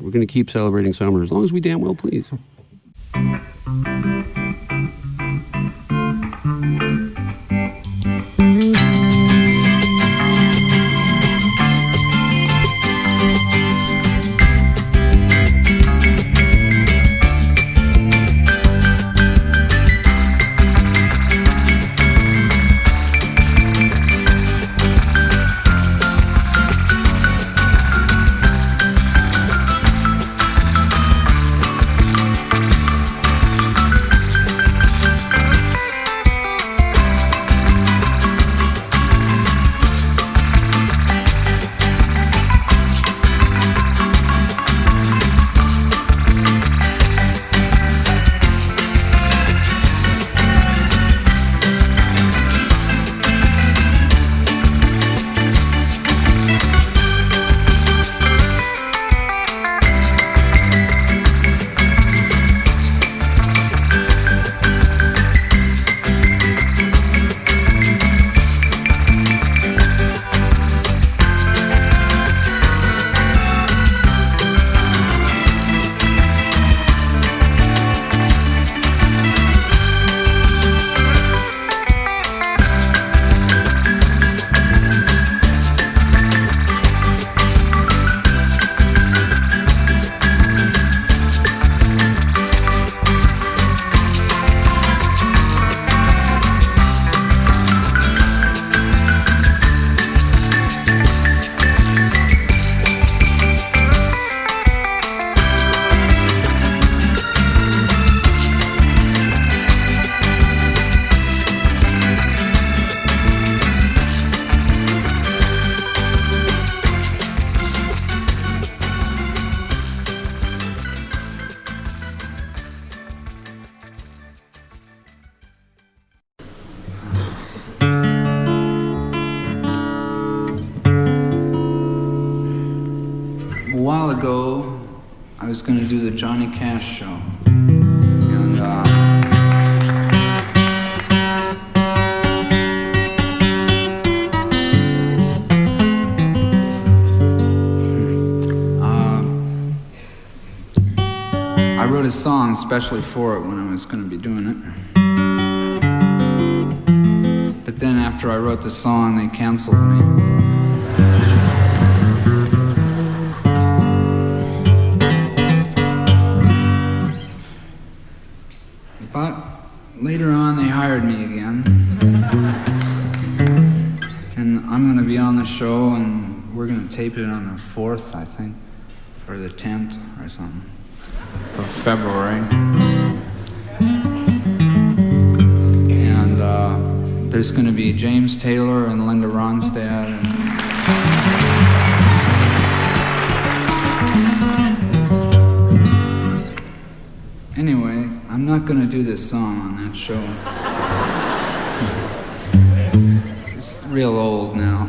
We're going to keep celebrating summer as long as we damn well please. A while ago, I was going to do the Johnny Cash show. And I wrote a song especially for it when I was going to be doing it. But then after I wrote the song, they canceled me. But later on, they hired me again. And I'm going to be on the show, and we're going to tape it on the 4th, I think, or the 10th or something, of February. And there's going to be James Taylor and Linda Ronstadt. And anyway, I'm not going to do this song on that show. It's real old now.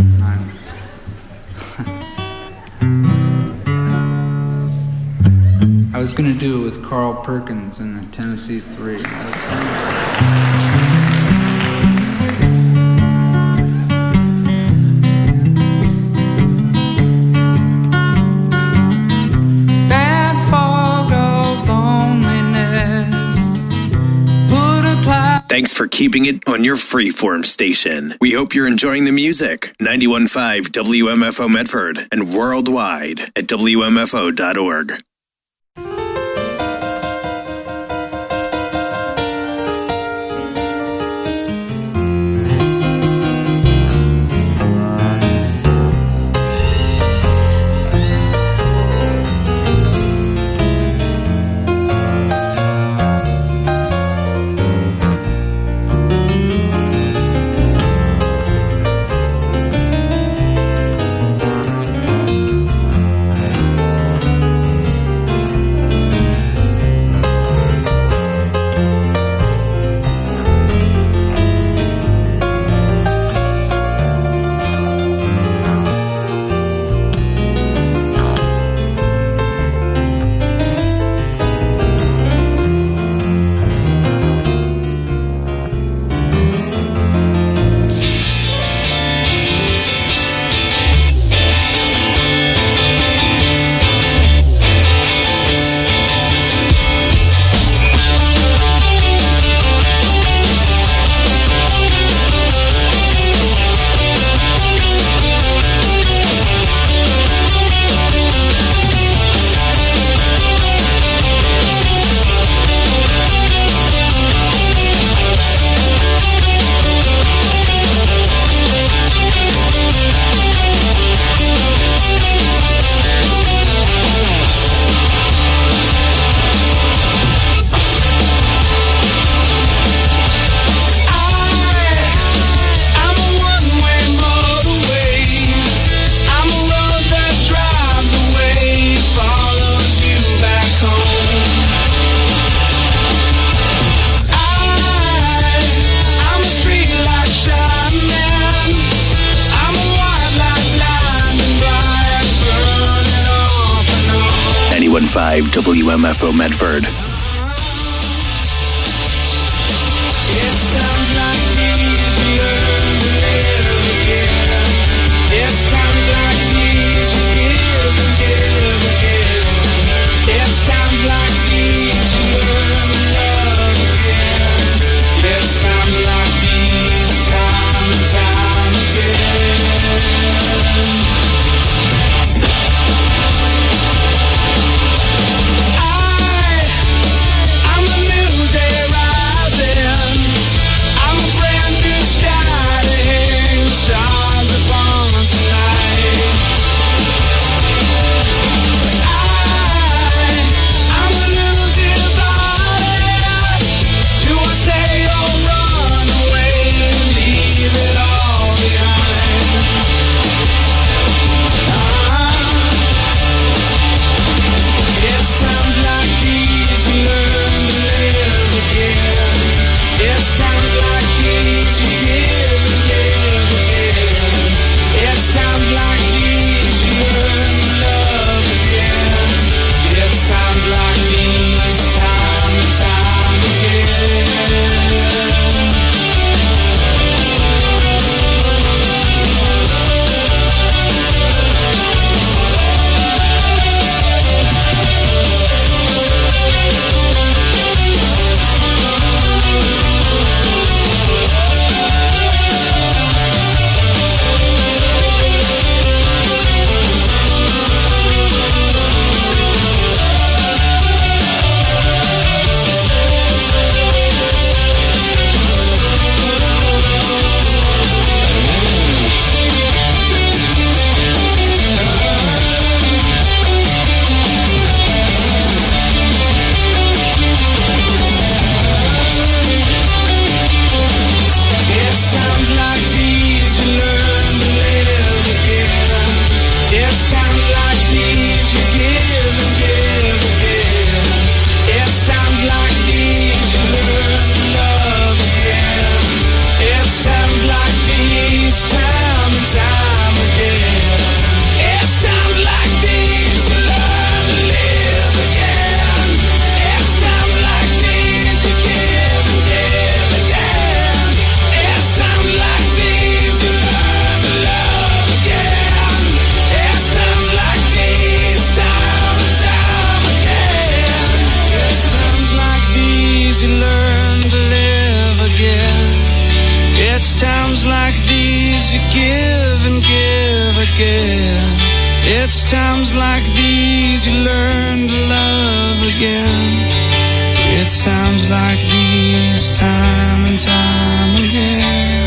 I was going to do it with Carl Perkins in the Tennessee 3. Thanks for keeping it on your freeform station. We hope you're enjoying the music. 91.5 WMFO Medford and worldwide at WMFO.org. 91.5 WMFO Medford. It's times like these you learn to live again. It's times like these you give and give again. It's times like these you learn to love again. It's times like these, time and time again. I'm a new day rising. I'm a brand new sky to hang stars upon tonight. I'm a little divided. Do I stay or run away and leave it all behind? It's times like these you learn to live again. It's times like these you give and give again. It's times like these you learn to love again. It's times like these, time and time again. It's times like these you learn to live again. It's times like these you give and give again. It's times like these you learn to love again. It's times like these, time and time again. It's times like these you learn to live again. It's times like these you give and give again. It's times like these you learn to love again. It's times like these, time and time again. It's times like these you learn to live again. It's times like these you give and give again. It's times like these you learn to love again. It's times like these, time and time again.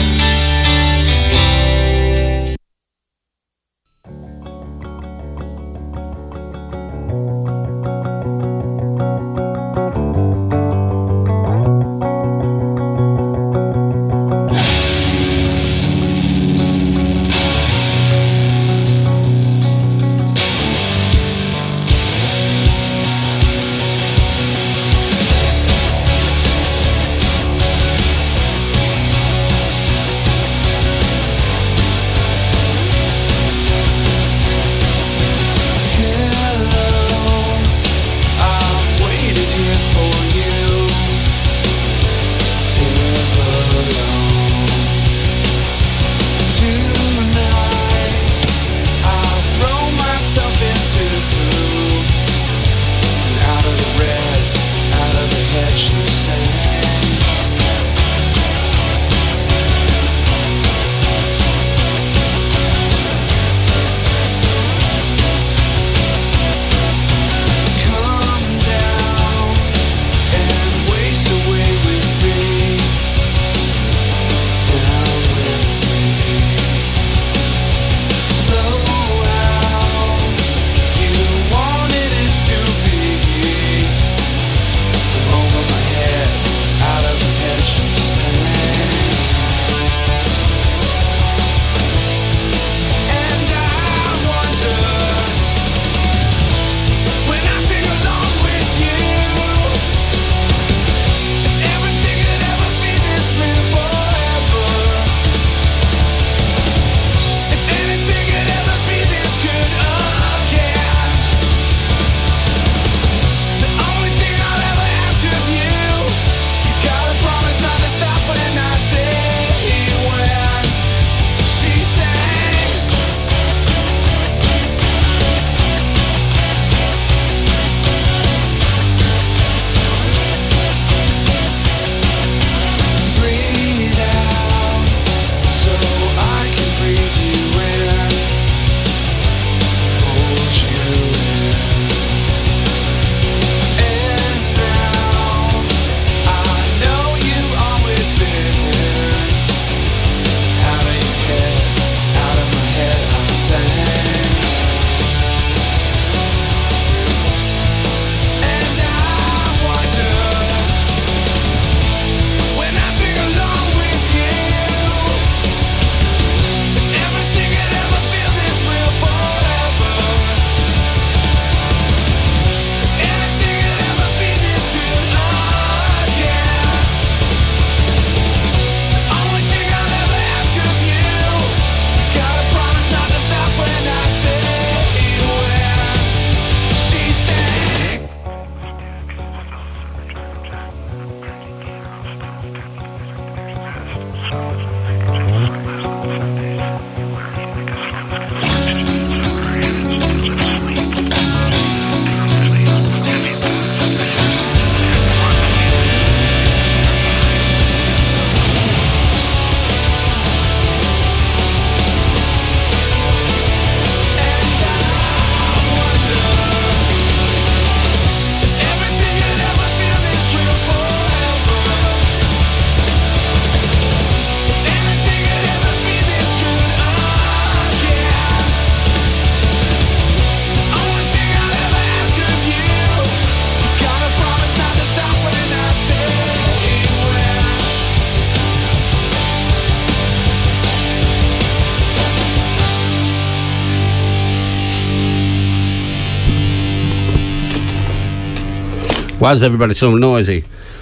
Why is everybody so noisy?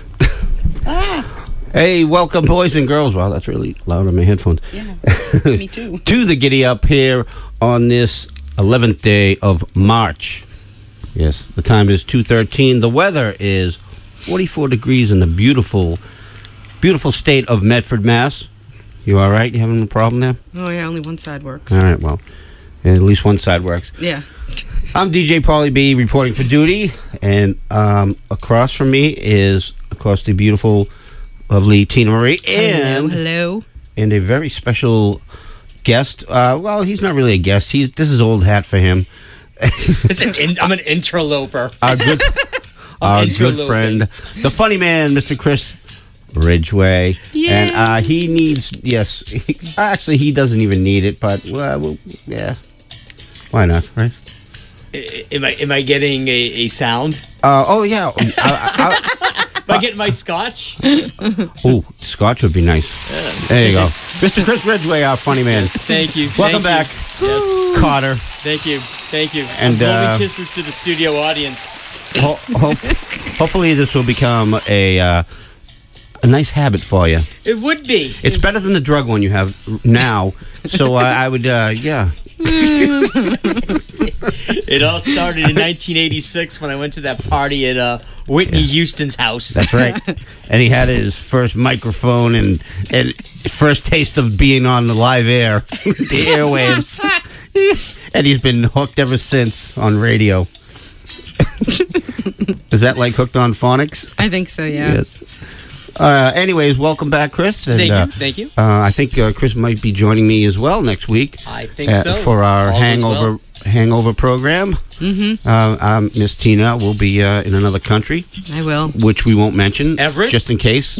Hey, welcome, boys and girls. Wow, that's really loud on my headphones. Yeah, me too. To the Giddy Up here on this 11th day of March. Yes, the time is 2:13. The weather is 44 degrees in the beautiful, beautiful state of Medford, Mass. You all right? You having a problem there? Oh, yeah, only one side works. All right, well, at least one side works. Yeah. I'm DJ Paulie B reporting for duty, and across from me is, of course, the beautiful, lovely Tina Marie, and Hello. and a very special guest. Well, he's not really a guest. This is old hat for him. I'm an interloper. Our good, friend, the funny man, Mr. Chris Ridgway. Yay. And he needs, yes, actually, he doesn't even need it, but, well, yeah. Why not, right? Am I getting a sound? Oh, yeah. Am I getting my scotch? Oh, scotch would be nice. There you go. Mr. Chris Ridgway, our funny man. Yes, thank you. Welcome Thank back, you. Yes, Carter. thank you. Thank you. And, blowing kisses to the studio audience. Hopefully this will become a nice habit for you. It would be. It's better than the drug one you have now. So I would, yeah. It all started in 1986 when I went to that party at Whitney Houston's house. That's right. And he had his first microphone and first taste of being on the live air, the airwaves. And he's been hooked ever since on radio. Is that like hooked on phonics? I think so, yeah. Yes. Anyways, welcome back, Chris. And, Thank you. I think Chris might be joining me as well next week. I think so. For our All is well. hangover program. Mm-hmm. Miss Tina will be in another country, I will. which we won't mention, Everett? just in case.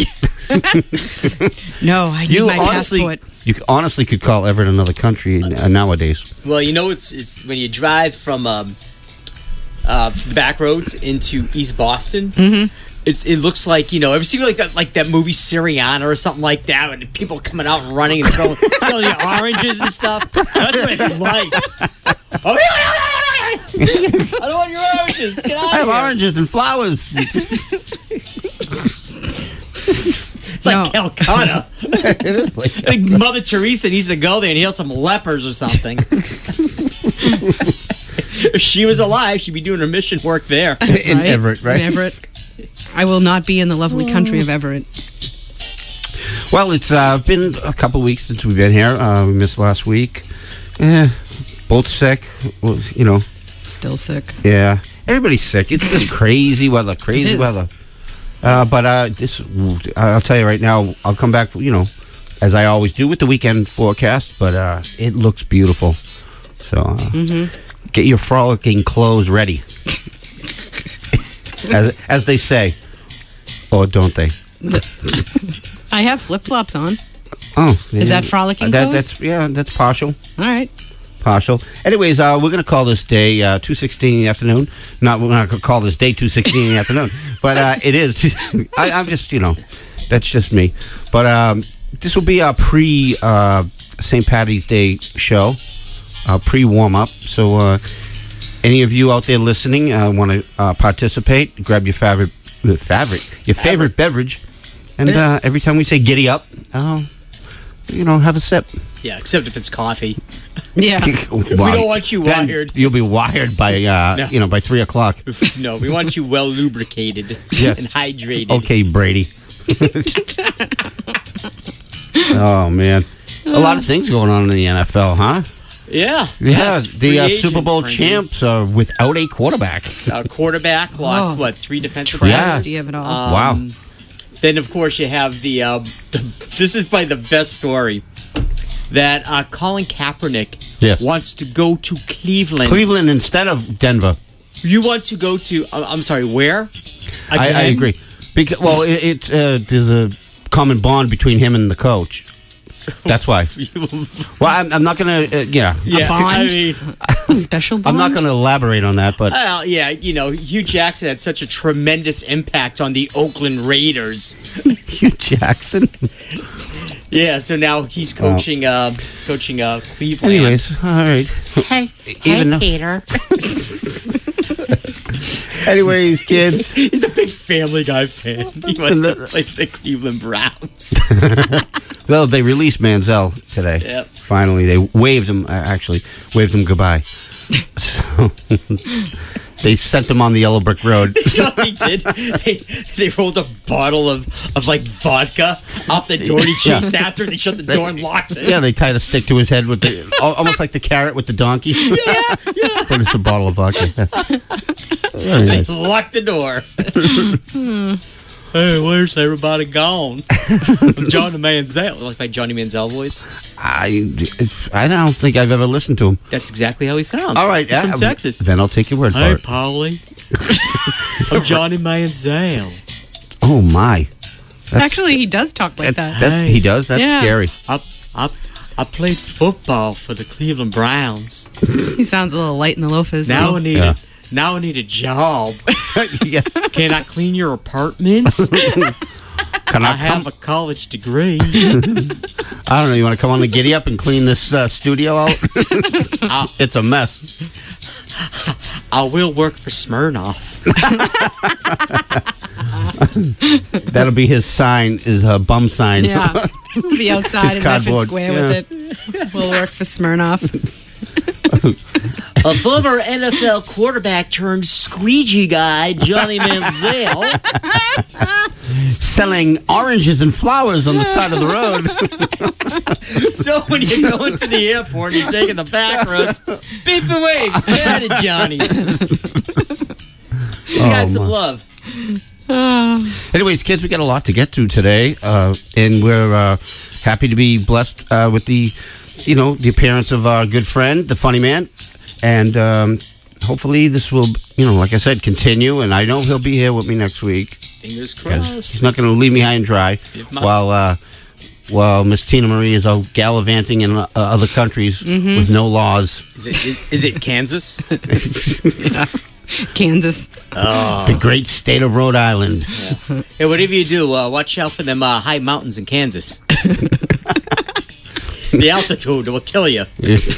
No, I need my passport. You honestly could call Everett another country nowadays. Well, you know, it's when you drive from the back roads into East Boston. Mm-hmm. It looks like, you know, ever seen like that movie Syriana or something like that, and people coming out and running and throwing selling you oranges and stuff. That's what it's like. Oh, I don't want your oranges. Get out I of have here. oranges and flowers. It's like No. Calcutta. It is like Like Mother Teresa needs to go there and heal some lepers or something. If she was alive, she'd be doing her mission work there. in Everett, right? In Everett. I will not be in the lovely country of Everett. Well, it's been a couple weeks since we've been here. We missed last week. Yeah, both sick. Well, you know. Still sick. Yeah, everybody's sick. It's just crazy weather. Crazy It is. weather. But this, I'll tell you right now. I'll come back. You know, as I always do with the weekend forecast. But it looks beautiful. So get your frolicking clothes ready, as they say, or don't they? I have flip-flops on. Oh, Is that frolicking clothes? That's partial. All right. Partial. Anyways, we're going to call this day 2:16 in the afternoon. We're not going to call this day 2:16 in the afternoon, but it is. I'm just, you know, that's just me. But this will be our pre-St. Patty's Day show, pre-warm-up. So any of you out there listening want to participate, grab your favorite beverage, and every time we say "giddy up," you know, have a sip. Yeah, except if it's coffee. Yeah. We don't want you Then wired. You'll be wired by you know, by 3 o'clock. No, we want you well lubricated Yes. and hydrated. Okay, Brady. Oh man, a lot of things going on in the NFL, huh? Yeah. Yeah, it's the free Super agent Bowl frenzy. champs are without a quarterback. Quarterback lost, Oh, what, 3 defensive Yeah. Travesty of it all. Wow. Then, of course, you have the this is probably the best story, that Colin Kaepernick Yes. wants to go to Cleveland. Cleveland instead of Denver. You want to go to, I'm sorry, where? I Again? agree. Because there's a common bond between him and the coach. That's why. Well, I'm not going to, Yeah, bond? I mean, A special bond? I'm not going to elaborate on that, but well, yeah, you know, Hugh Jackson had such a tremendous impact on the Oakland Raiders. Hugh Jackson. Yeah, so now he's coaching Cleveland. Anyways, all right. Hey, Even though- Peter. Anyways, kids. He's a big Family Guy fan. He wants to play for the Cleveland Browns. Well, they released Manziel today. Yep. Finally, they waved him. Actually, waved him goodbye. So they sent him on the yellow brick road. You know what they did? They rolled a bottle of like vodka out the door. And he chased after it. They shut the door and locked it. Yeah, they tied a stick to his head with almost like the carrot with the donkey. Yeah. But it's a bottle of vodka. Very They nice. locked the door. Hey, where's everybody gone? I'm Johnny Manziel. Like my Johnny Manziel voice. I don't think I've ever listened to him. That's exactly how he sounds. All right, He's from Texas. Then I'll take your word Hey, for it. Polly. I'm Johnny Manziel. Oh my! Actually, he does talk like that. He does. That's Yeah. scary. I played football for the Cleveland Browns. He sounds a little light in the loafers. Now though. I need a job. Yeah. Can I clean your apartments? Can I I have come? a college degree. I don't know. You want to come on the giddy up and clean this studio out? It's a mess. I will work for Smirnoff. That'll be his sign. His bum sign. Yeah. The outside His in Medford cardboard, Square yeah. with it. Will work for Smirnoff. A former NFL quarterback turned squeegee guy, Johnny Manziel. Selling oranges and flowers on the side of the road. So when you go into the airport and you're taking the back roads, beep and wave. Say hi to Johnny. You got some my. love. Anyways, kids, we got a lot to get to today, and we're happy to be blessed with the appearance of our good friend, the Funny Man, and hopefully this will, like I said, continue. And I know he'll be here with me next week. Fingers 'Cause crossed. he's not going to leave me high and dry It must. while Miss Tina Marie is out gallivanting in other countries with no laws. Is it Kansas? Kansas. The great state of Rhode Island. Hey, whatever you do, watch out for them high mountains in Kansas. The altitude will kill you.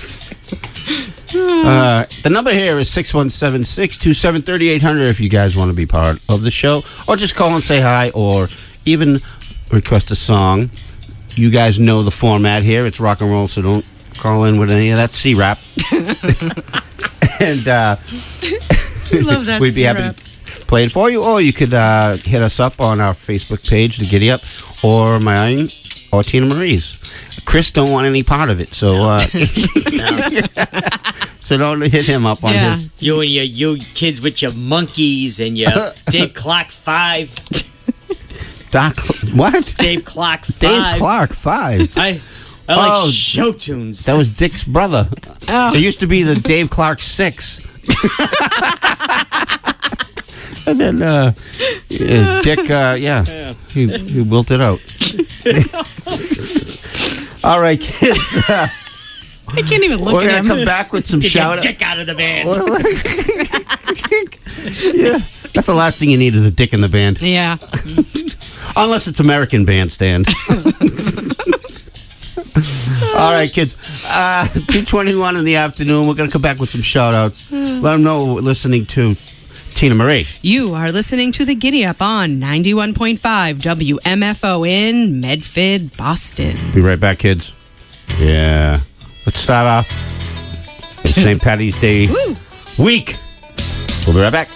The number here is 617-627-3800 if you guys want to be part of the show, or just call and say hi, or even request a song. You guys know the format here. It's rock and roll, so don't call in with any of that C-rap. And Love that. we'd be happy to play it for you, or you could hit us up on our Facebook page, The Giddy Up, or mine, or Tina Marie's. Chris don't want any part of it, so so don't hit him up on Yeah. his. You and you kids with your monkeys and your Dave Clark 5. Doc, what? Dave Clark 5. Dave Clark 5. I like Oh, show tunes. That was Dick's brother. Oh. It used to be the Dave Clark 6. And then Dick, he wilt it out. All right, kids. I can't even look We're at going Oh, to him. come back with some Get your shout dick out of the band. Yeah, that's the last thing you need is a dick in the band. Yeah. Unless it's American Bandstand. All right, kids. 2:21 in the afternoon. We're going to come back with some shout-outs. Let them know we're listening to Tina Marie. You are listening to The Giddy Up on 91.5 WMFO in Medford, Boston. Be right back, kids. Yeah. Let's start off. It's St. Patty's Day Woo. week. We'll be right back.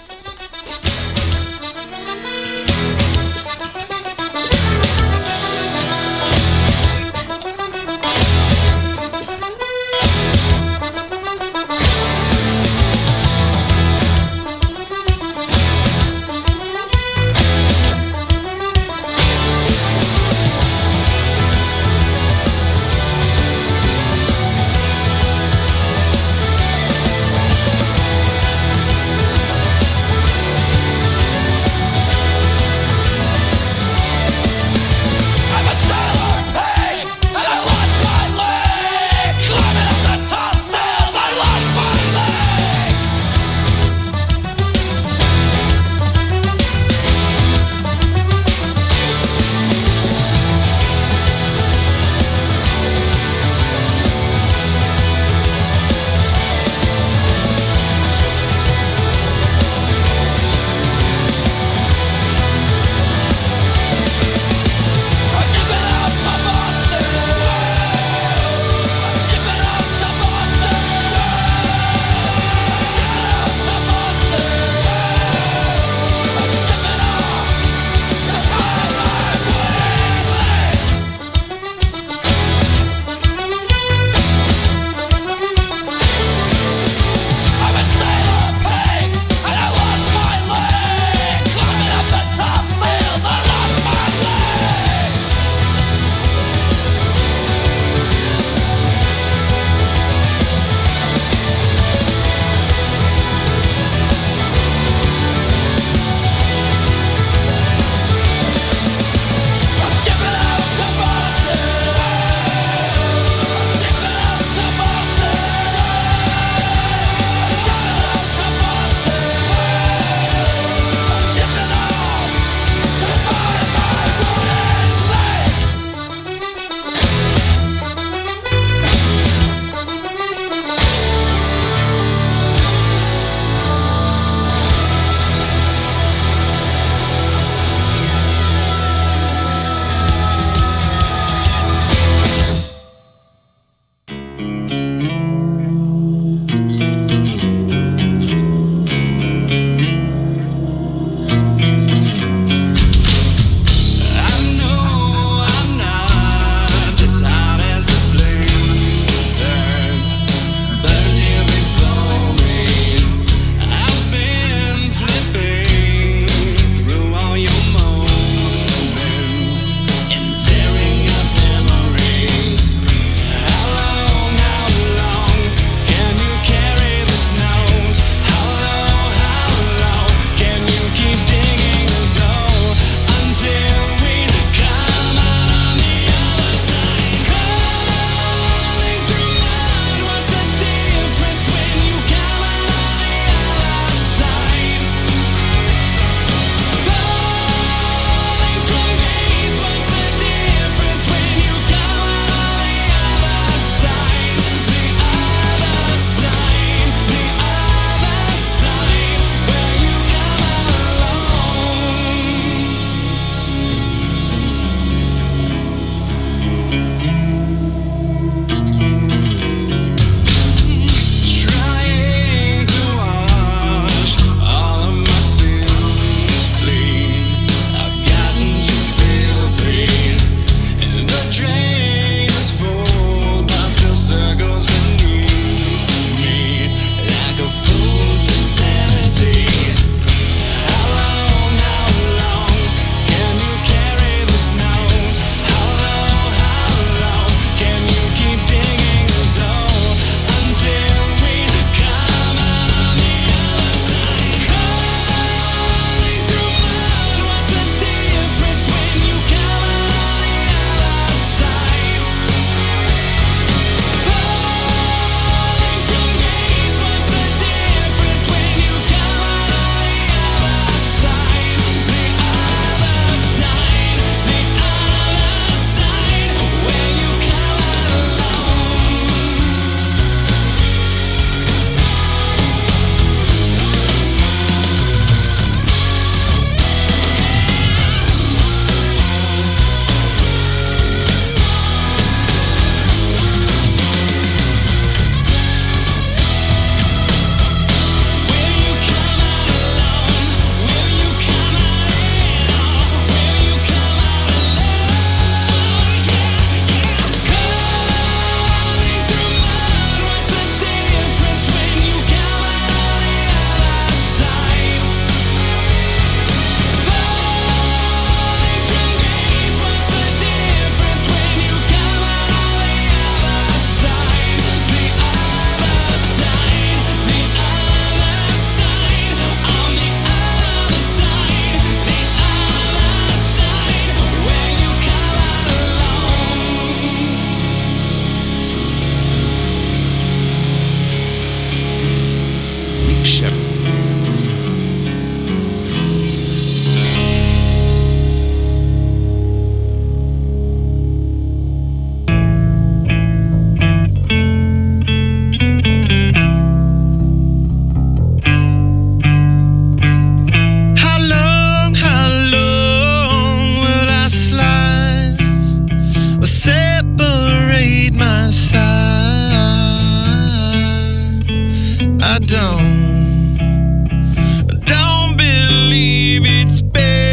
don't believe it's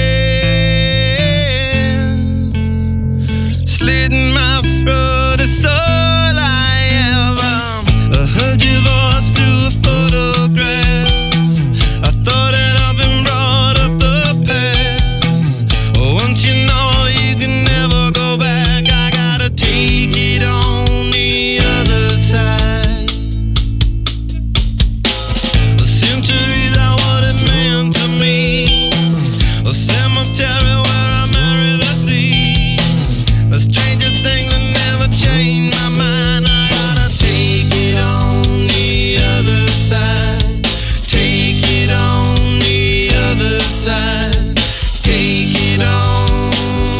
been slitting my throat. It's all I ever heard your voice through a photograph. I thought that I've been brought up the past. Once you know you can never go back, I gotta take it on the other side. Centuries are what it meant to me. A cemetery where I marry the sea. A stranger thing that never changed my mind. I gotta take it on the other side. Take it on the other side. Take it on.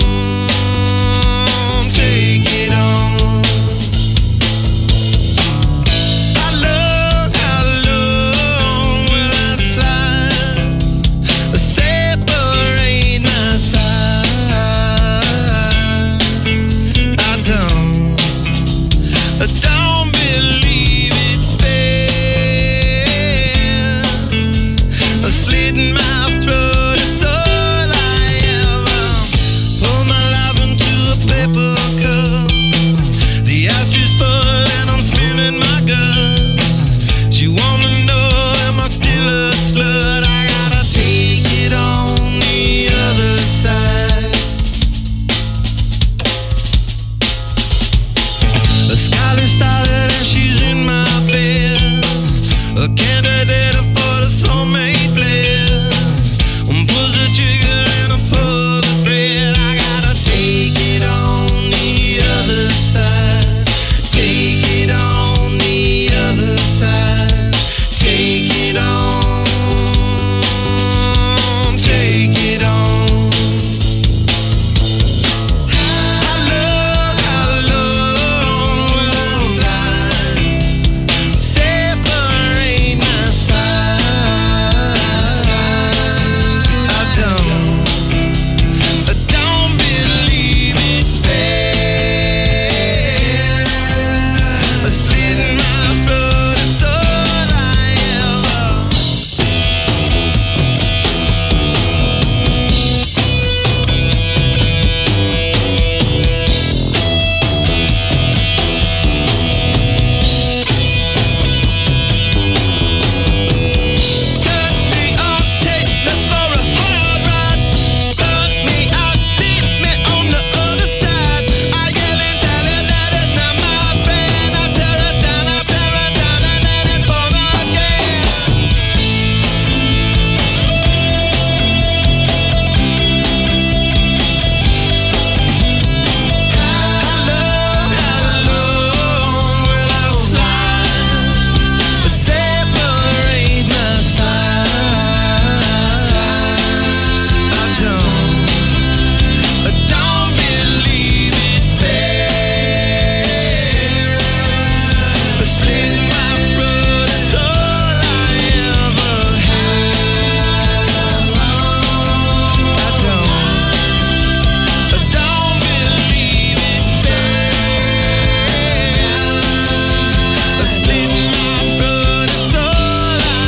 Take it on. How long will I slide? Separate my side. I don't believe it's been slitting my throat. It's all I ever pour my life into a paper cup. The ashtray full and I'm spilling my guts. She wanna know, am I still a slut? I gotta take it on the other side. A Skylar started and she's in my bed. A candidate for the soulmate blend. Pulls the trigger and I pull the thread. I gotta take it on the other side. Take it on the other side. Take it on. Take it on. How long will I slide? Separate my side. I don't believe it's been slitting my throat. It's all I ever. Turn me on, take me for a hard ride. Burn me out, leave me on the other side. I yell and tell her that it's not my friend. I tear her down, and then it's for again. How long will I slide? Separate my side. I don't believe it's been slitting my throat. It's all I ever had. I don't believe it's been slitting my throat. It's all I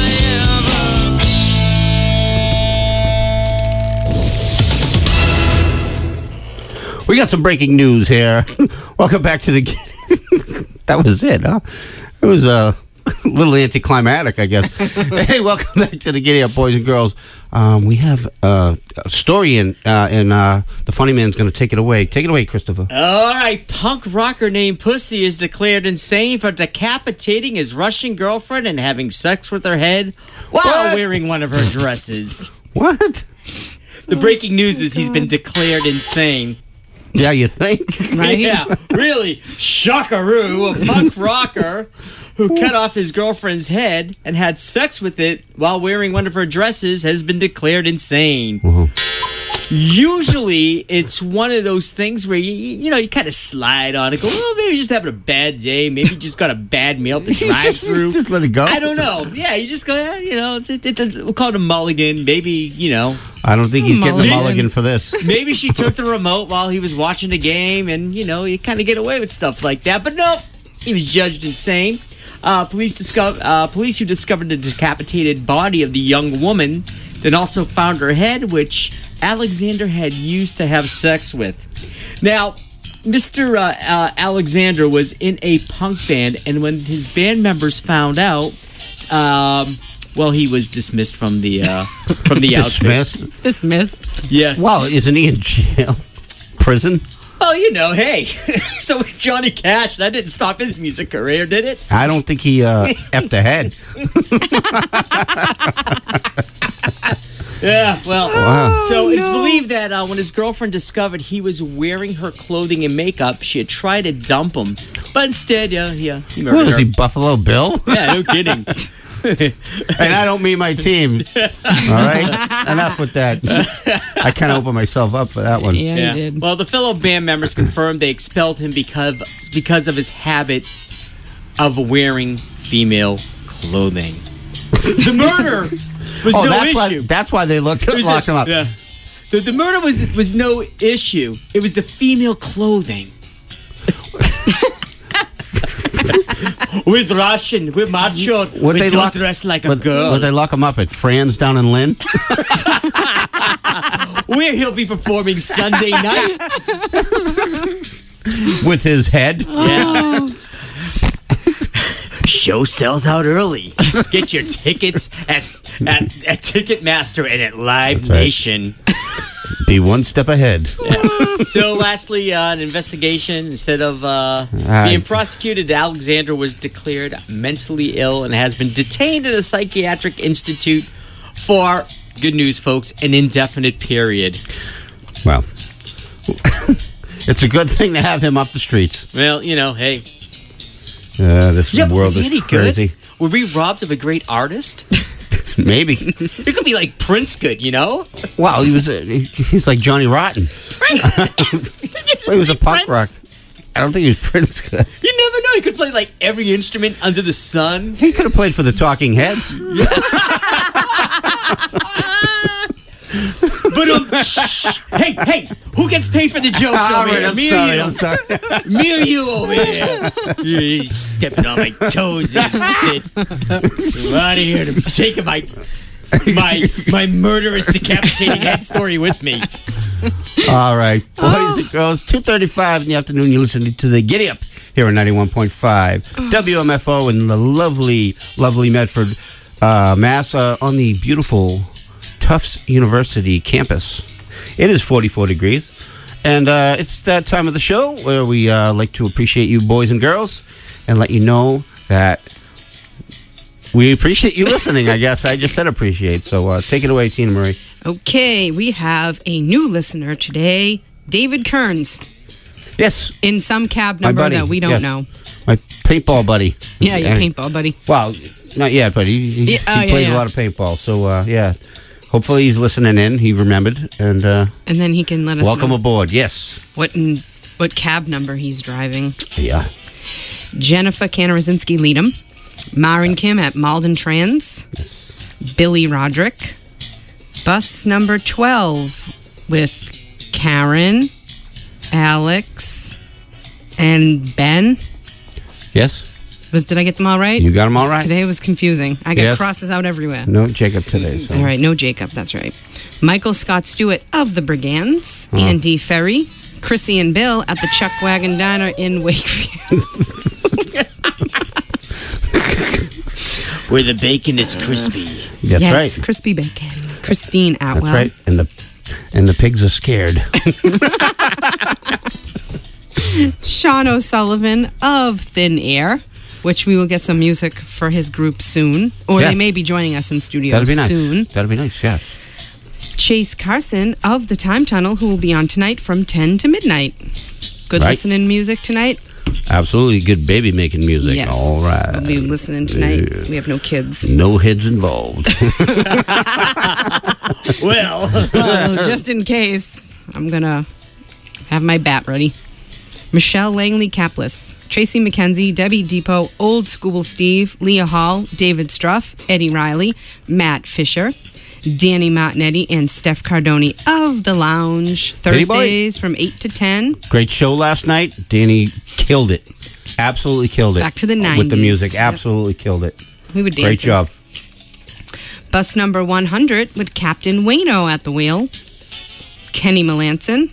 ever. We got some breaking news here. Welcome back to the. That was it, huh? It was a little anticlimactic, I guess. Hey, welcome back to the Giddy Up, boys and girls. We have a story, and the funny man's going to take it away. Take it away, Christopher. All right, punk rocker named Pussy is declared insane for decapitating his Russian girlfriend and having sex with her head while What? wearing one of her dresses. What? The breaking news is he's been declared insane. Yeah, you think? Right? Yeah, really. Shockaroo, a punk rocker who cut off his girlfriend's head and had sex with it while wearing one of her dresses has been declared insane. Usually, it's one of those things where you kind of slide on it. Go, well, maybe just having a bad day. Maybe you just got a bad meal at the drive-through. Just let it go. I don't know. Yeah, you just go. We'll call it a mulligan. Maybe I don't think he's getting the Mulligan. mulligan for this. Maybe she took the remote while he was watching the game, and you kind of get away with stuff like that. But no, he was judged insane. Police who discovered the decapitated body of the young woman, then also found her head, which Alexander had used to have sex with. Now, Mr. Alexander was in a punk band, and when his band members found out, he was dismissed from the outfit. Dismissed. Yes. Well, isn't he in jail? Prison? Well, hey. So Johnny Cash, that didn't stop his music career, did it? I don't think he effed ahead. Yeah, well, Wow. so it's believed that when his girlfriend discovered he was wearing her clothing and makeup, she had tried to dump him. But instead, he What murdered is her. he, Buffalo Bill? Yeah, no kidding. And I don't mean my team. All right? Enough with that. I kind of opened myself up for that one. Yeah, you did. Well, the fellow band members confirmed they expelled him because of his habit of wearing female clothing. The murder was no issue. That's why they locked him up. Yeah. The murder was no issue. It was the female clothing. We're Russian. We're macho. We don't dress like a girl. Would they lock him up at Fran's down in Lynn? Where he'll be performing Sunday night. With his head? Yeah. Show sells out early. Get your tickets at Ticketmaster and at Live right. Nation. Be one step ahead. So, lastly, an investigation. Instead of being prosecuted, Alexander was declared mentally ill and has been detained in a psychiatric institute for, good news, folks, an indefinite period. Well, it's a good thing to have him off the streets. Well, hey. This Yeah, but world was he is any crazy. good? Were we robbed of a great artist? Maybe. It could be like Prince good, Wow, he's like Johnny Rotten. He was a punk rock. I don't think he was Prince good. You never know. He could play like every instrument under the sun. He could have played for the Talking Heads. But hey, who gets paid for the jokes over here? I'm sorry. Me or you over here? You're stepping on my toes and shit. So out of here to taking my murderous decapitating head story with me. All right, boys and girls, 2:35 in the afternoon. You're listening to the Giddy Up here on 91.5 WMFO in the lovely Medford, Mass, on the beautiful Tufts University campus. It is 44 degrees, and it's that time of the show where we like to appreciate you boys and girls and let you know that we appreciate you listening. I guess I just said appreciate, so take it away, Tina Marie. Okay, we have a new listener today, David Kearns, Yes, in some cab my number buddy. that we don't Yes. know. My paintball buddy. Yeah, your And- paintball buddy. Well, not yet, but he plays a lot of paintball. So, yeah. Hopefully he's listening in. He remembered. And And then he can let us welcome know aboard. Yes. what cab number he's driving. Yeah. Jennifer Kanarazinski Leadham, Maren Kim at Malden Trans, Billy Roderick, bus number 12 with Karen, Alex, and Ben. Yes. Did I get them all right? You got them all right? Today was confusing. I got Yes. crosses out everywhere. No Jacob today. So. All right, no Jacob, that's right. Michael Scott Stewart of the Brigands, Uh-huh. Andy Ferry, Chrissy and Bill at the Chuck Wagon Diner in Wakefield. Where the bacon is crispy. That's yes, right. crispy bacon. Christine Atwell. That's right. And the pigs are scared. Sean O'Sullivan of Thin Air, which we will get some music for his group soon. Or Yes. they may be joining us in studio That'd be nice. soon. That'd be nice, yes. Chase Carson of the Time Tunnel, who will be on tonight from 10 to midnight. Good Right. listening music tonight. Absolutely good baby making music. Yes. All right. We'll be listening tonight. Yeah. We have no kids. No heads involved. Well, Well, just in case, I'm going to have my bat ready. Michelle Langley Caplis, Tracy McKenzie, Debbie Depot, Old School Steve, Leah Hall, David Struff, Eddie Riley, Matt Fisher, Danny Martinetti and Steph Cardoni of The Lounge. Danny boy. Thursdays from 8 to 10. Great show last night. Danny killed it. Absolutely killed it. Back to the With the 90s. music. Yep. Absolutely killed it. We would dance. Great job. Bus number 100 with Captain Wayno at the wheel. Kenny Melanson.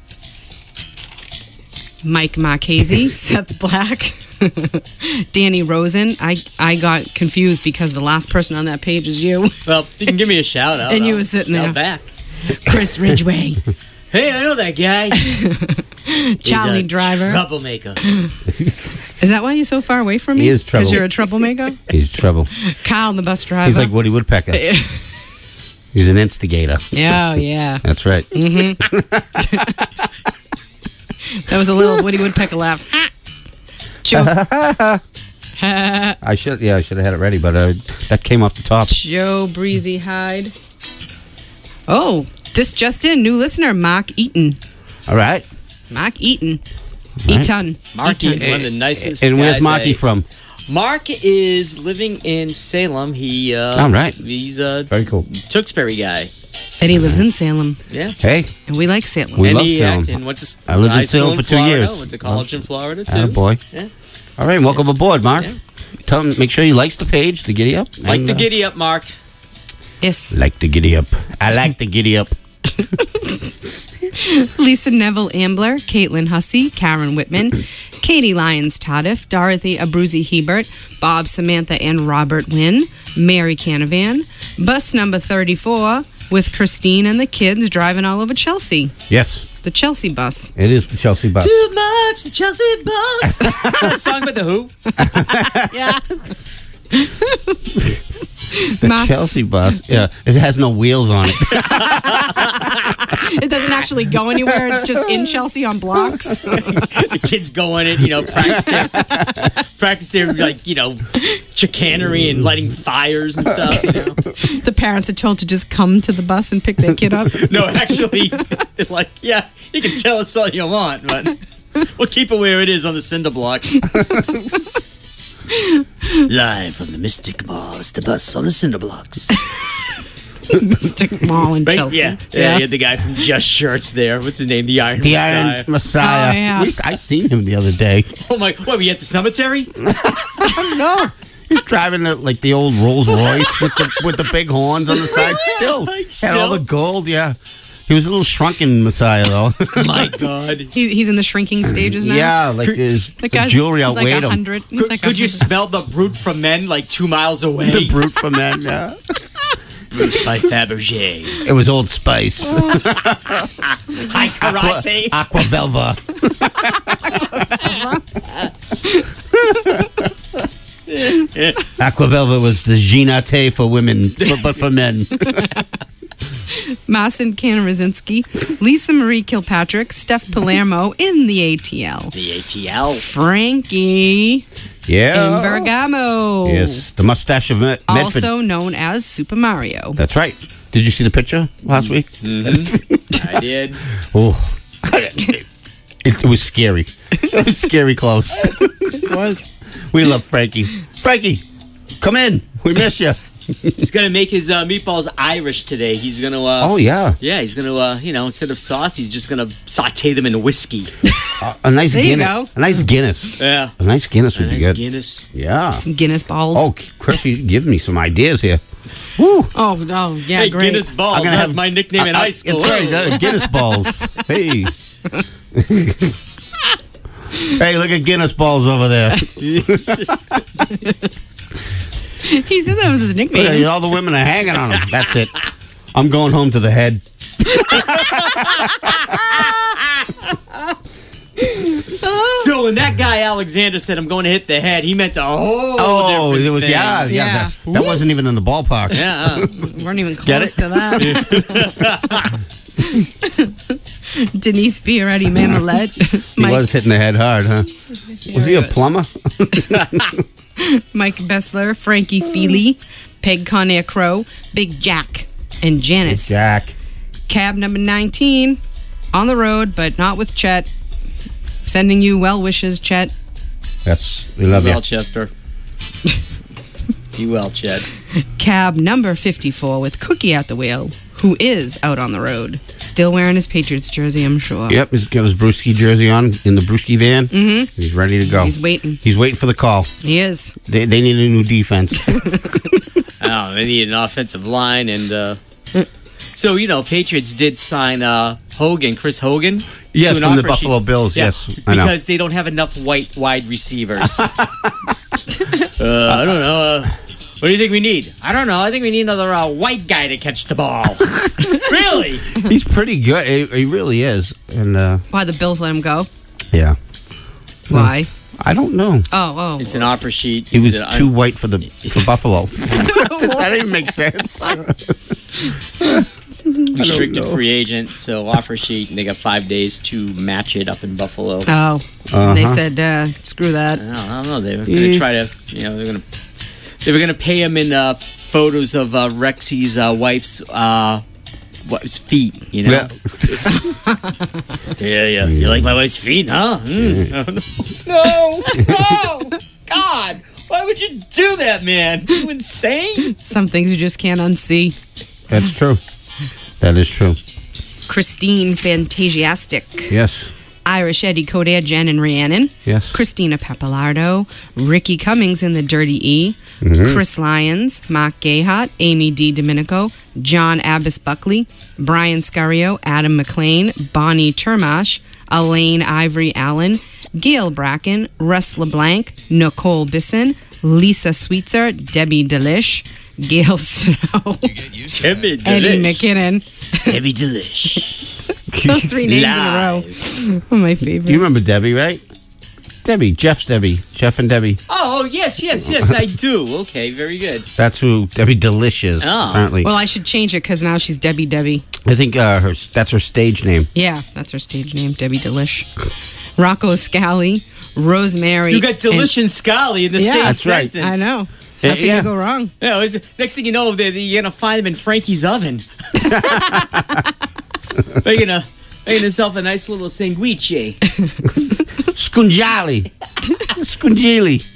Mike Marchese, Seth Black, Danny Rosen. I got confused because the last person on that page is you. Well, you can give me a shout out. And you I'll were sitting shout there. back. Chris Ridgway, Hey, I know that guy. Charlie He's a Driver. troublemaker. Is that why you're so far away from me? He is trouble. Because you're a troublemaker? He's trouble. Kyle, the bus driver. He's like Woody Woodpecker. He's an instigator. Yeah, yeah. That's right. That was a little Woody Woodpecker laugh. Joe, I should have had it ready, but that came off the top. Joe Breezy Hyde. Oh, this just in. New listener, Mark Eaton. All right. Mark Eaton. Right. Eaton. Marky, Eaton. one of the nicest And where's guys Marky from? Mark is living in Salem. He All right. He's a Very cool. Tewksbury guy. Eddie lives in Salem, Yeah. Hey, and we like Salem. We and love he Salem. acted and went to I lived in high school Salem for 2 Florida, years. Went to college in Florida too. boy. Yeah. All right, welcome aboard, Mark. Yeah. Tell him, make sure he likes the page, the giddy up. Like and, the giddy up, Mark. Yes. Like the giddy up. I like the giddy up. Lisa Neville Ambler, Caitlin Hussey, Karen Whitman, Katie Lyons Tadiff, Dorothy Abruzzi Hebert, Bob Samantha and Robert Wynn, Mary Canavan, bus number 34 with Christine and the kids driving all over Chelsea. Yes, The Chelsea bus. it is the Chelsea bus. Too much, the Chelsea bus. That song about the Who? Yeah. The Chelsea bus. Yeah, it has no wheels on it. It doesn't actually go anywhere. It's just in Chelsea on blocks. The kids go in it, practice their chicanery and lighting fires and stuff. The parents are told to just come to the bus and pick their kid up. No, actually, they're like, yeah, you can tell us all you want, but we'll keep it where it is on the cinder blocks. Live from the Mystic Mall, it's the bus on the cinder blocks. Mystic Mall in Right? Chelsea. Yeah, you had the guy from Just Shirts there. What's his name? The Iron The Messiah. Iron Messiah. Oh, yeah. I seen him the other day. Oh my! What? Were you at the cemetery? No, he's driving the old Rolls Royce with the big horns on the side. Still, Like, had all still? the gold. Yeah, he was a little shrunken Messiah though. My God! He's in the shrinking stages now. Yeah, like his The the guy's jewelry he's like outweighed him. 100. He's like Could you 100. smell the Brute from Men like 2 miles away? The brute from that. Yeah. By Fabergé. It was Old Spice. High karate. Aqua Velva. Aqua Velva was the Ginate for women, but for men. Mason Kanarazinski, Lisa Marie Kilpatrick, Steph Palermo in the ATL. The ATL. Frankie Yeah. in Bergamo. Yes, the mustache of Medford. Also known as Super Mario. That's right. Did you see the picture last week? I did. Oh, it was scary. It was scary close. It was. We love Frankie. Frankie, come in. We miss you. He's gonna make his meatballs Irish today. He's gonna. Oh yeah, Yeah, he's gonna. Instead of sauce, he's just gonna saute them in whiskey. a nice There you Guinness. go. A nice Guinness. Yeah. A nice Guinness would be Nice good. Guinness. Yeah. Some Guinness balls. Oh, Chris, you give me some ideas here. Woo. Oh, yeah, Hey, great. Guinness balls. I'm gonna That's have- my nickname in high school. It's right, Guinness balls. Hey. Hey, look at Guinness balls over there. He said that was his Look nickname. at all the women are hanging on them. That's it. I'm going home to the head. So when that guy Alexander said, "I'm going to hit the head," he meant a whole Oh, different it was thing. yeah. Yeah. That wasn't even in the ballpark. Yeah. We weren't even Get close it? to that. Denise Fioretti Mamelette. He was hitting the head hard, huh? Was he a plumber? Mike Bessler, Frankie Feely, Peg Conair Crow, Big Jack, and Janice. Jack. Cab number 19, on the road, but not with Chet. Sending you well wishes, Chet. Yes, we love you. Well, Chester. You well, Chet. Cab number 54 with Cookie at the wheel, who is out on the road. Still wearing his Patriots jersey, I'm sure. Yep, he's got his Brewski jersey on in the Brewski van. Mm-hmm. He's ready to go. He's waiting. He's waiting for the call. He is. They need a new defense. Oh, they need an offensive line, and so Patriots did sign Chris Hogan. Yes, to an from the offer Buffalo sheet. Bills. Yeah, Yes, I know. because they don't have enough wide receivers. I don't know. What do you think we need? I don't know. I think we need another white guy to catch the ball. Really? He's pretty good. He really is. And Why the Bills let him go? yeah, Why? I don't know. Oh. It's an offer sheet. He was too white for Buffalo. That didn't make sense. restricted free agent, so offer sheet, and they got 5 days to match it up in Buffalo. Oh. And they said, screw that. I don't know. They were going to try to, they were going to pay him in photos of Rexy's wife's feet. Yeah. Yeah. You like my wife's feet, huh? No, God, why would you do that, man? You insane? Some things you just can't unsee. That's true. That is true. Christine Fantasiastic. Yes. Irish Eddie Coder, Jen and Rhiannon. Yes. Christina Pappalardo. Ricky Cummings in the Dirty E. Chris Lyons. Mark Gayhart. Amy D. Domenico. John Abbas Buckley. Brian Scario. Adam McLean. Bonnie Termash. Elaine Ivory Allen. Gail Bracken. Russ LeBlanc. Nicole Bisson. Lisa Sweetser. Debbie Delish. Gail Snow. Debbie Eddie McKinnon. Debbie Delish. Those three names in a row. Oh, my favorite. You remember Debbie, right? Debbie. Jeff and Debbie. Oh, yes, I do. Okay, very good. That's who Debbie Delish is, Oh. apparently. Well, I should change it because now she's Debbie. I think that's her stage name. Yeah, that's her stage name, Debbie Delish. Rocco Scally, Rosemary. You got Delish and Scally in the same that's right. sentence. I know. How can yeah. you go wrong? Yeah, next thing you know, you're going to find them in Frankie's oven. Making yourself a nice little sanguiche. Scungili. Scungili.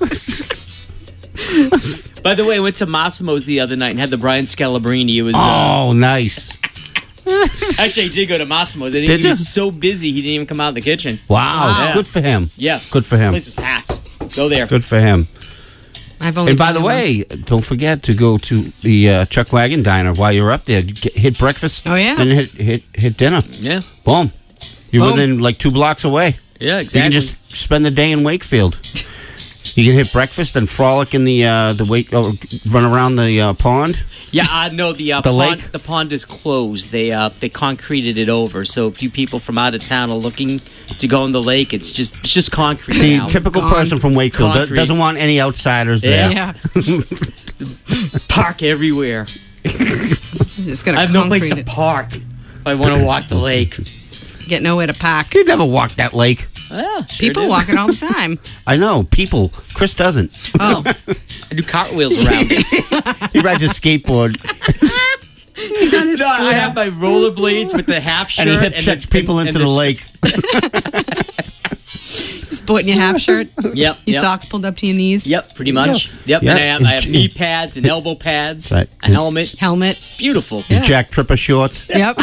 By the way, I went to Massimo's the other night and had the Brian Scalabrine. It was Oh, nice. actually, I did go to Massimo's. And Did he was you? so busy he didn't even come out of the kitchen. Wow. Wow. Good for him. Yeah, Good for The him. place was packed. Go there. Good for him. I've only And by been the there way, once. don't forget to go to the Chuck Wagon Diner while you're up there. Hit breakfast. Oh, yeah. Then hit dinner. Yeah, Boom. You're Boom. within like 2 blocks away. yeah, You exactly. can just spend the day in Wakefield. You can hit breakfast and frolic in the run around the pond. Yeah, no, the The pond, lake? the pond is closed. They concreted it over. So if you people from out of town are looking to go in the lake, it's just concrete See, now. typical Gone. person from Wakefield Concrete. doesn't want any outsiders there. Yeah. Park everywhere. It's going I to have no place concrete to it. park if I want to walk the lake. Get nowhere to pack. You'd never walk that lake. Yeah, sure People do. walk it all the time. I know, people. Chris doesn't. Oh, I do cartwheels around it. He rides a skateboard he's on his No, I scooter. have my rollerblades with the half shirt and he hip checks people into the lake. Sporting your half shirt. Yep. Your yep. socks pulled up to your knees. Yep, pretty much. Yep. Yeah. And I have knee pads and elbow pads, Right. a helmet. Helmet. Beautiful. His Jack Tripper shorts. Yep.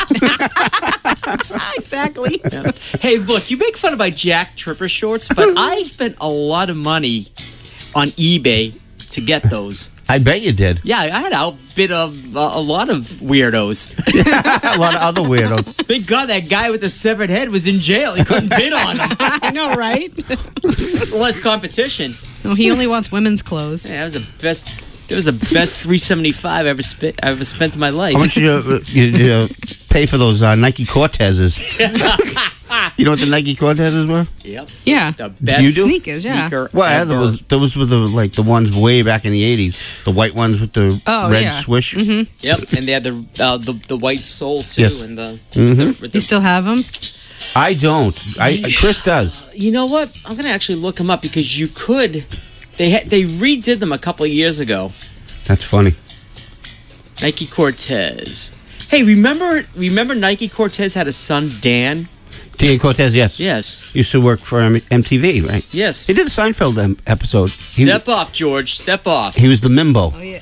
Exactly. Hey, look, you make fun of my Jack Tripper shorts, but I spent a lot of money on eBay to get those. I bet you did. Yeah, I had outbid a lot of weirdos. A lot of other weirdos. Thank God that guy with the severed head was in jail. He couldn't bid on them. I know, right? Less competition. No, he only wants women's clothes. Yeah, that was the best. That was the best $375 I ever spent in my life. How much you pay for those Nike Cortezes? You know what the Nike Cortezes were? Yep. Yeah. The best You do? Sneakers, yeah. sneaker Well, ever. those were the ones way back in the 80s. The white ones with the red yeah. swish. Yep, and they had the white sole too, Yes. and the. Mhm. You still have them? I don't. Chris does. You know what? I'm gonna actually look them up because you could. They redid them a couple of years ago. That's funny. Nike Cortez. Hey, remember Nike Cortez had a son, Dan? Dan Cortez, yes. Yes. Used to work for MTV, right? Yes. He did a Seinfeld episode. Step off, George. Step off. He was the Mimbo. Oh, yeah.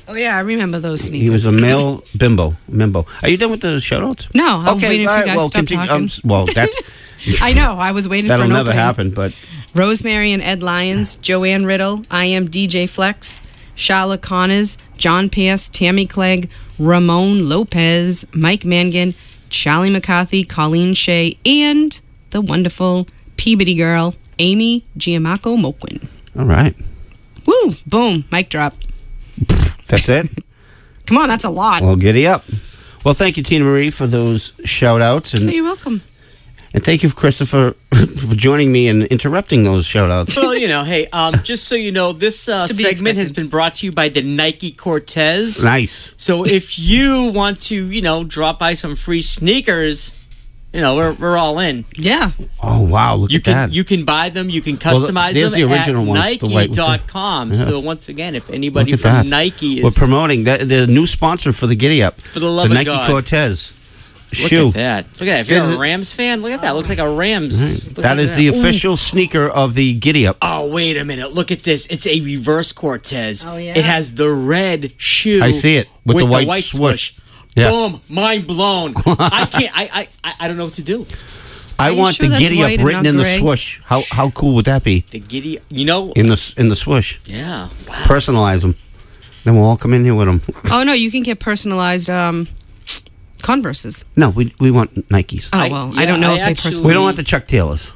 Oh, yeah, I remember those sneakers. He was a male bimbo. Are you done with the shout-outs? No, I'm waiting for all you guys to stop continue. talking. Well, that's I know. I was waiting for that'll an never opening. happen. But Rosemary and Ed Lyons, Joanne Riddle, I am DJ Flex, Charlotte Connors, John Pierce, Tammy Clegg, Ramon Lopez, Mike Mangan, Charlie McCarthy, Colleen Shea, and the wonderful Peabody girl, Amy Giamacco Moquin. all right, Woo! Boom! Mic drop. that's it. Come on, that's a lot. Well, giddy up. Well, thank you, Tina Marie, for those shout-outs, and You're welcome. thank you, Christopher, for joining me and interrupting those shout-outs. Well, hey, just so you know, this to be segment has expected. been brought to you by the Nike Cortez. Nice. So if you want to, drop by some free sneakers, we're all in. Yeah. Oh wow, look You at that. can buy them, you can Well, customize there's them the original at ones, the white with the- Nike.com. Yes. So once again, if anybody Look at that. from Nike We're is promoting the new sponsor for the Giddy Up. For the love the of Nike God. Cortez look shoe. at that. Look at that. If you're Is a it- Rams fan, look at that. Looks like a Rams. Looks That like is the Ooh. official sneaker of the Giddy Up. Oh, wait a minute. Look at this. It's a reverse Cortez. Oh, yeah. It has the red shoe. I see it, with the white swoosh. Yeah. Boom. Mind blown. I can't. I don't know what to do. I Are you want sure the that's Giddy Up white and written not in the gray? swoosh. How cool would that be? The giddy. In the swoosh. Yeah. Wow. Personalize them. Then we'll all come in here with them. Oh, no, you can get personalized Converses. No, we want Nikes. Oh, I- well, yeah, I don't know I if they actually- personalize. We don't want the Chuck Taylors.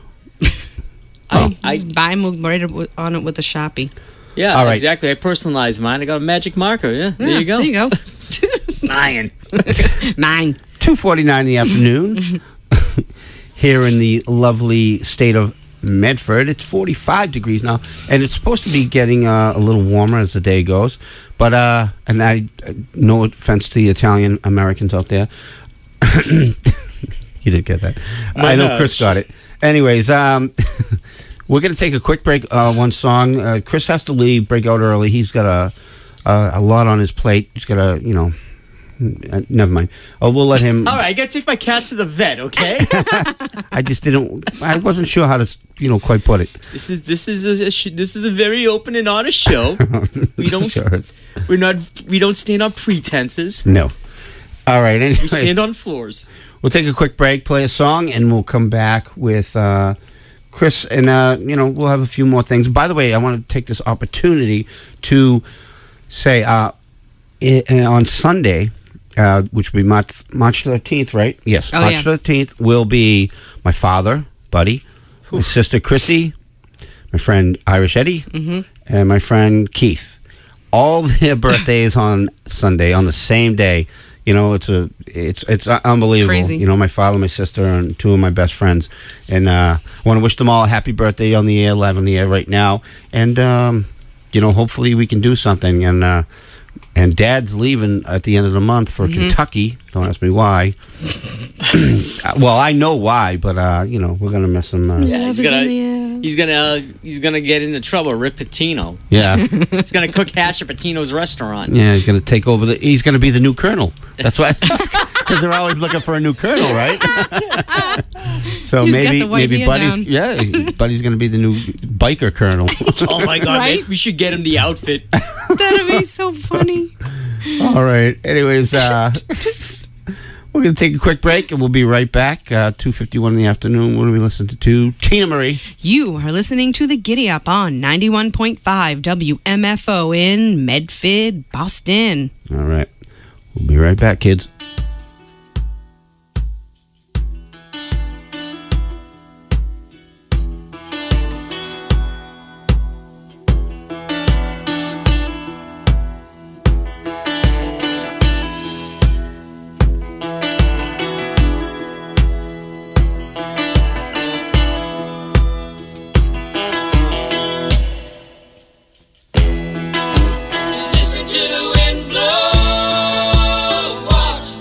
Just buy them right on it with a Sharpie. Yeah, All right. exactly. I personalized mine. I got a magic marker. Yeah, there you go. There you go. Mine. Mine. 2:49 in the afternoon. Here in the lovely state of Medford, it's 45 degrees now, and it's supposed to be getting a little warmer as the day goes. But and I no offense to the Italian Americans out there, you didn't get that. I know Chris got it. Anyways, we're gonna take a quick break. One song. Chris has to leave. Break out early. He's got a lot on his plate. He's got a never mind. Oh, we'll let him. All right, I gotta take my cat to the vet. Okay. I just didn't. I wasn't sure how to, quite put it. This is a very open and honest show. We don't Sure. we don't stand on pretenses. No. All right. Anyway, We stand on floors. we'll take a quick break, play a song, and we'll come back with Chris, and we'll have a few more things. By the way, I want to take this opportunity to say on Sunday, which will be March 13th, right? Yes, Oh, March yeah. 13th will be my father, Buddy, my sister Chrissy, my friend Irish Eddie, and my friend Keith. All their birthdays on Sunday on the same day. It's unbelievable. Crazy. My father, my sister, and two of my best friends. And I want to wish them all a happy birthday on the air, live on the air right now. And hopefully we can do something. And Dad's leaving at the end of the month for Kentucky. Don't ask me why. Well, I know why, but we're gonna miss him. Yeah, he's gonna get into trouble. Rip Pitino. Yeah, He's gonna cook hash at Pitino's restaurant. yeah. He's gonna take over he's gonna be the new colonel. That's why, because they're always looking for a new colonel, right? So He's got maybe the white hair Buddy's down. Buddy's gonna be the new biker colonel. Oh my God, Right? man, we should get him the outfit. That'd be so funny. All right. Anyways, we're going to take a quick break, and we'll be right back. 2:51 in the afternoon. What are we listening to? Tina Marie. You are listening to the Giddy Up on 91.5 WMFO in Medford, Boston. All right. We'll be right back, kids. Listen to the wind blow, watch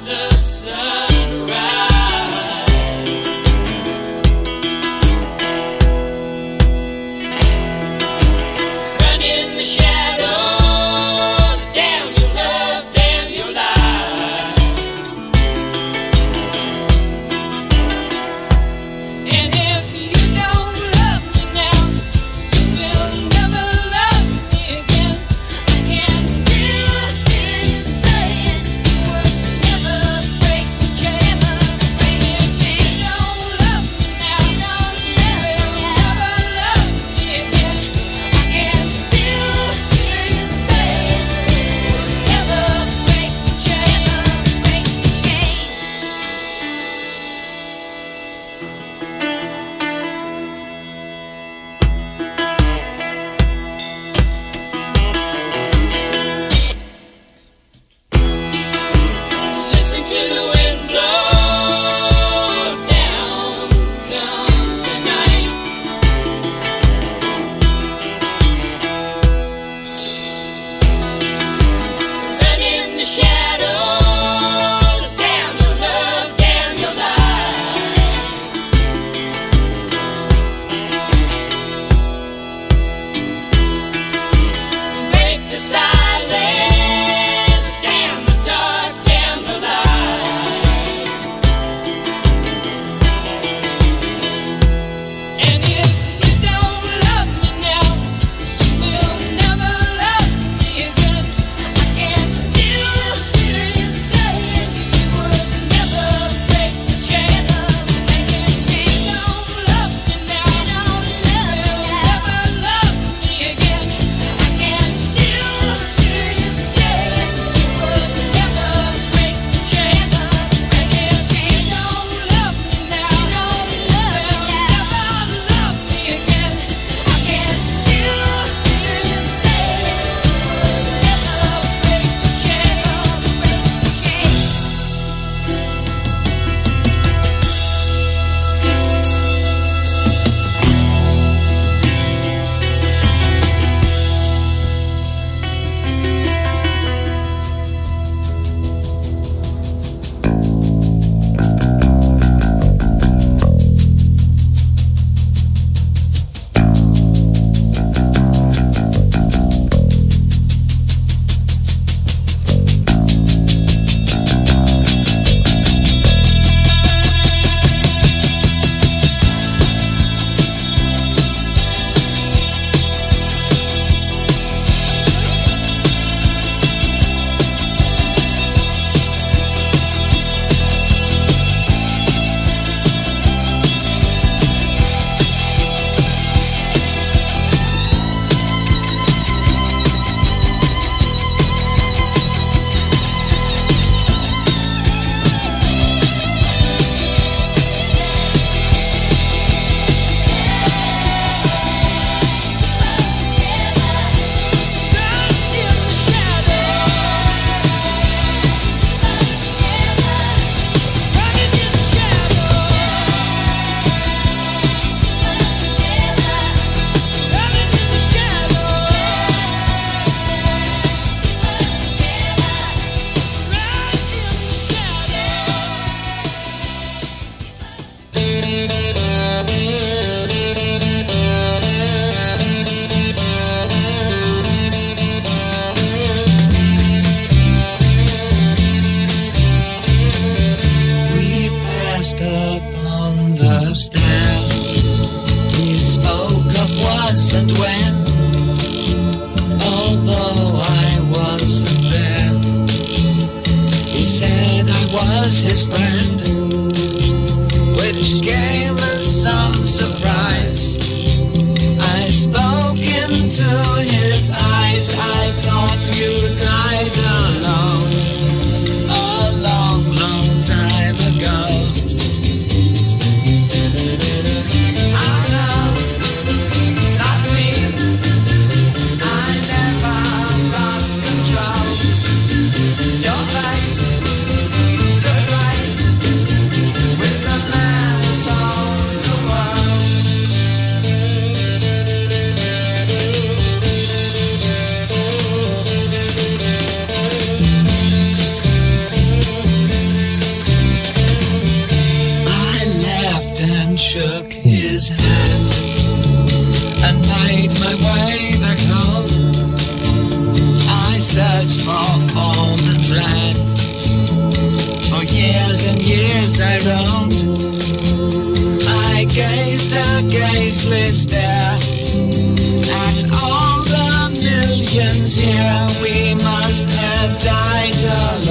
first air we spoke of was and when, although I wasn't there. He said I was his friend, which came as some surprise. I spoke into his eyes. I thought you died alone a long, long time ago. I know, not me. I never lost control. Your face took place with the man who sold the world. I laughed and shook his hand and made my way back home. I searched for form and land. For years and years I roamed. I gazed a gazeless stare at all the millions here. We must have died alone